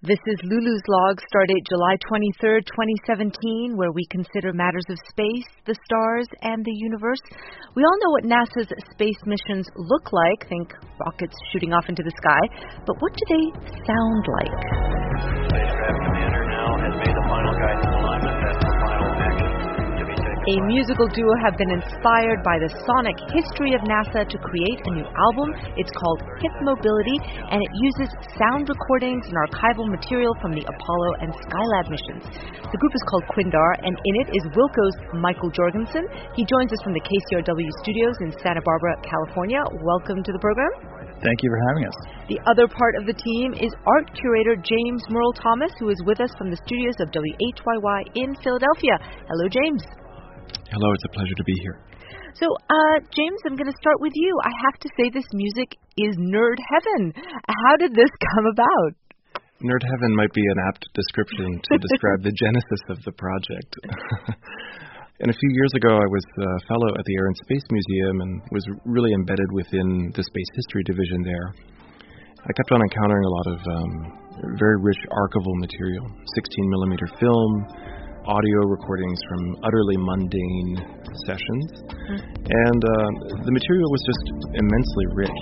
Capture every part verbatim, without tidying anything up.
This is Lulu's Log, stardate July twenty-third, twenty seventeen, where we consider matters of space, the stars, and the universe. We all know what NASA's space missions look like, think rockets shooting off into the sky, but what do they sound like? Spacecraft commander now has made the final guidance alignment. That's the final action to be taken. A musical duo have been inspired by the sonic history of NASA to create a new album. It's called Hip Mobility, and it uses sound recordings and archival material from the Apollo and Skylab missions. The group is called Quindar, and in it is Wilco's Michael Jorgensen. He joins us from the K C R W studios in Santa Barbara, California. Welcome to the program. Thank you for having us. The other part of the team is art curator James Merle Thomas, who is with us from the studios of W H Y Y in Philadelphia. Hello, James. Hello, it's a pleasure to be here. So, uh, James, I'm going to start with you. I have to say this music is nerd heaven. How did this come about? Nerd heaven might be an apt description to describe the genesis of the project. And a few years ago, I was a fellow at the Air and Space Museum and was really embedded within the Space History Division there. I kept on encountering a lot of um, very rich archival material, sixteen millimeter film, audio recordings from utterly mundane sessions, mm. and uh, the material was just immensely rich.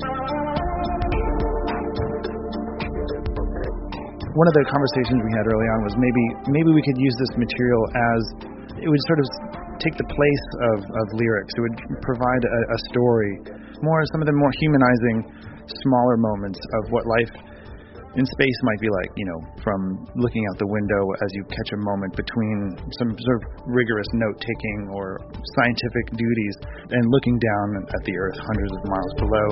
One of the conversations we had early on was maybe maybe we could use this material as it would sort of take the place of, of lyrics. It would provide a, a story, more some of the more humanizing, smaller moments of what life in space might be like, you know, from looking out the window as you catch a moment between some sort of rigorous note-taking or scientific duties and looking down at the Earth hundreds of miles below.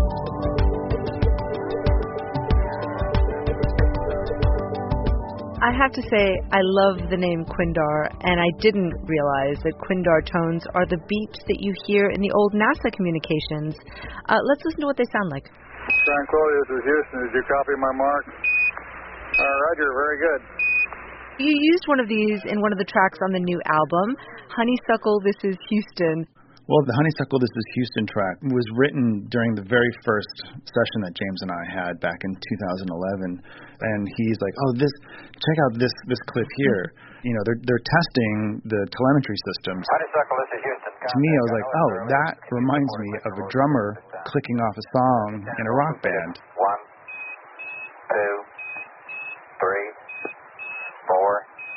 I have to say, I love the name Quindar, and I didn't realize that Quindar tones are the beeps that you hear in the old NASA communications. Uh, let's listen to what they sound like. Tranquility, this is Houston. Did you copy my mark? Uh, Roger, very good. You used one of these in one of the tracks on the new album, Honeysuckle, This is Houston. Well, the Honeysuckle, This is Houston track was written during the very first session that James and I had back in two thousand eleven. And he's like, oh, this, check out this this clip here. You know, they're they're testing the telemetry systems. Honeysuckle, This is Houston. To me, I was like, oh, that reminds me of a drummer clicking off a song in a rock band. One, two, three, four.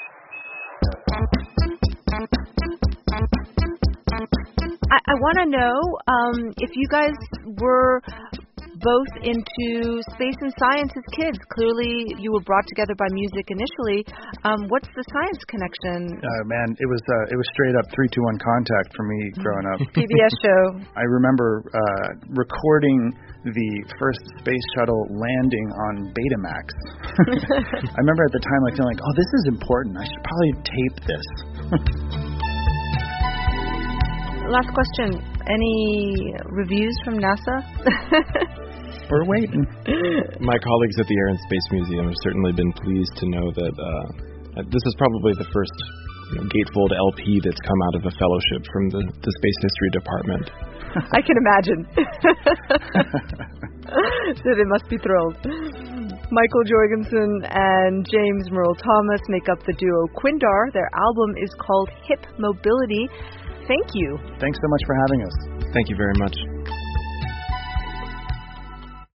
I, I want to know um, if you guys were both into space and science as kids. Clearly, you were brought together by music initially. Um, what's the science connection? Uh, man, it was uh, it was straight up three two one contact for me growing up. P B S show. I remember uh, recording the first space shuttle landing on Betamax. I remember at the time like feeling like, oh, this is important. I should probably tape this. Last question. Any reviews from NASA? We're waiting. My colleagues at the Air and Space Museum have certainly been pleased to know that uh, this is probably the first you know, gatefold L P that's come out of a fellowship from the, the Space History Department. I can imagine. So they must be thrilled. Michael Jorgensen and James Merle Thomas make up the duo Quindar. Their album is called Hip Mobility. Thank you. Thanks so much for having us. Thank you very much.